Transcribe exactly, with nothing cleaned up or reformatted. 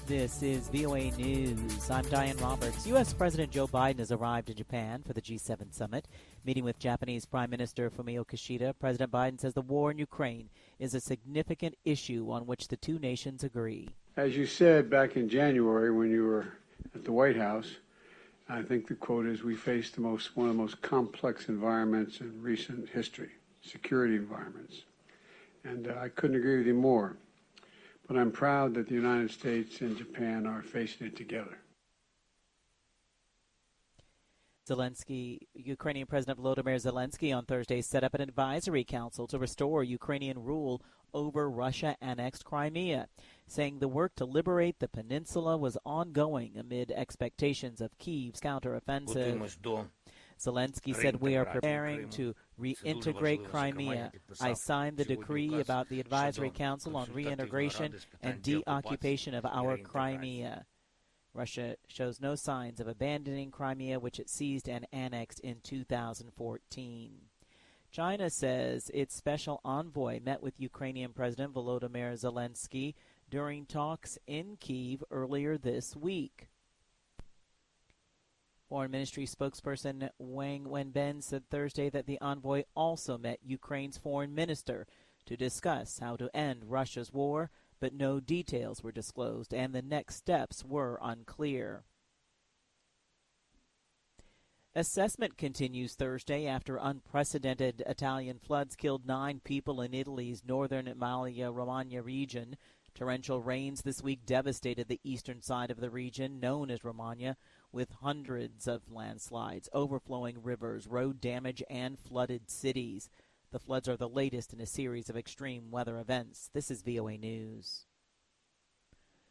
This is V O A News. I'm Diane Roberts. U S. President Joe Biden has arrived in Japan for the G seven summit. Meeting with Japanese Prime Minister Fumio Kishida, President Biden says the war in Ukraine is a significant issue on which the two nations agree. As you said back in January when you were at the White House, I think the quote is, we face the most, one of the most complex environments in recent history, security environments. And uh, I couldn't agree with you more. But I'm proud that the United States and Japan are facing it together. Zelensky, Ukrainian President Volodymyr Zelensky on Thursday set up an advisory council to restore Ukrainian rule over Russia-annexed Crimea, saying the work to liberate the peninsula was ongoing amid expectations of Kyiv's counteroffensive. Zelensky said, we are preparing to reintegrate Crimea. I signed the decree about the Advisory Council on reintegration and deoccupation of our Crimea. Russia shows no signs of abandoning Crimea, which it seized and annexed in two thousand fourteen. China says its special envoy met with Ukrainian President Volodymyr Zelensky during talks in Kyiv earlier this week. Foreign Ministry spokesperson Wang Wenbin said Thursday that the envoy also met Ukraine's foreign minister to discuss how to end Russia's war, but no details were disclosed and the next steps were unclear. Assessment continues Thursday after unprecedented Italian floods killed nine people in Italy's northern Emilia-Romagna region. Torrential rains this week devastated the eastern side of the region, known as Romagna, with hundreds of landslides, overflowing rivers, road damage, and flooded cities. The floods are the latest in a series of extreme weather events. This is V O A News.